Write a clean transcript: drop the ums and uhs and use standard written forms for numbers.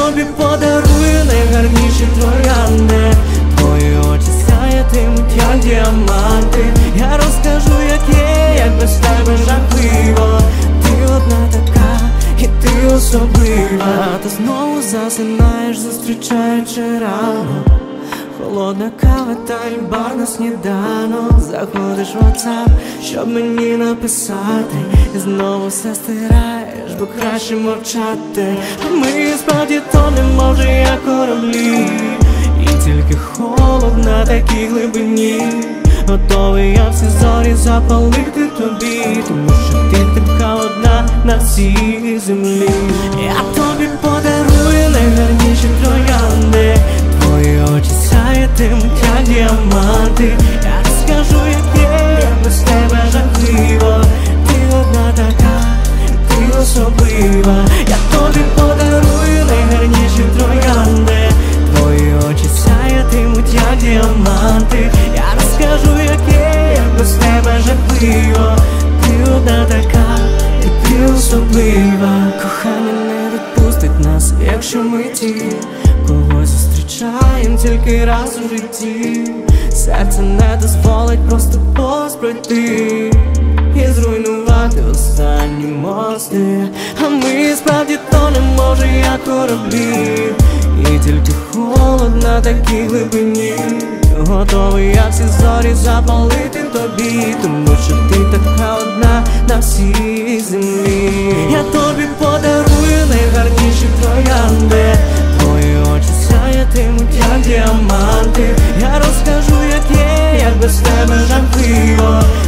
тобі подарую найгарніші троянди. Твої очі сяятимуть, як діаманти. Я розкажу, як є, як без тебе жахливо. Ти одна така, і ти особлива. Ти знову засинаєш, зустрічаючи ранок. Холодна кава та бар на сніданок. Заходиш в WhatsApp, щоб мені написати, і знову все стираєш, бо краще мовчати. Ми справді тонемо вже як кораблі, і тільки холод на такій глибині. Готовий я всі зорі запалити тобі, тому що ти така одна на всій землі. Я тобі подарую найгарніші троянди. Твої очі сяятимуть, як діаманти. Я розкажу, як є, як без тебе жахливо. Ти одна така, ти особлива. Я тобі подарую найгарніші троянди. Твої очі сяятимуть, як діаманти. Я розкажу, як є, як без тебе жахливо. Ти одна така, і ти особлива. Кохання не відпустить нас, якщо ми ті, когось зустрічаєм тільки раз у житті. Серце не дозволить просто повз пройти і зруйнувати останні мости. А ми справді тонемо вже як кораблі, і тільки холод на такій глибині. Готовий я всі зорі запалити тобі, тому що ти така одна на всій землі. Я тобі подарую найгарніші троянди. Твої очі сяятимуть, як діаманти. Я розкажу, як є, як без тебе жахливо.